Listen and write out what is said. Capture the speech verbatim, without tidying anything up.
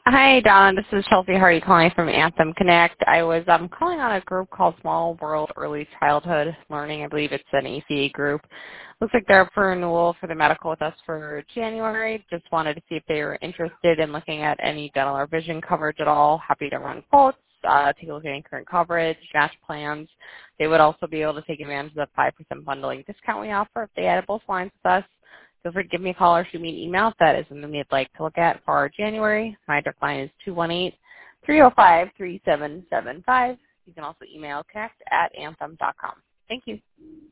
Hi, Donna. This is Chelsea Hardy calling from Anthem Connect. I was um, calling on a group called Small World Early Childhood Learning. I believe it's an A C A group. Looks like they're up for renewal for the medical with us for January. Just wanted to see if they were interested in looking at any dental or vision coverage at all. Happy to run quotes, uh, take a look at any current coverage, match plans. They would also be able to take advantage of the five percent bundling discount we offer if they added both lines with us. Feel free to give me a call or shoot me an email if that is something you'd like to look at for our January. My direct line is two one eight, three oh five, three seven seven five. You can also email connect at anthem dot com. Thank you.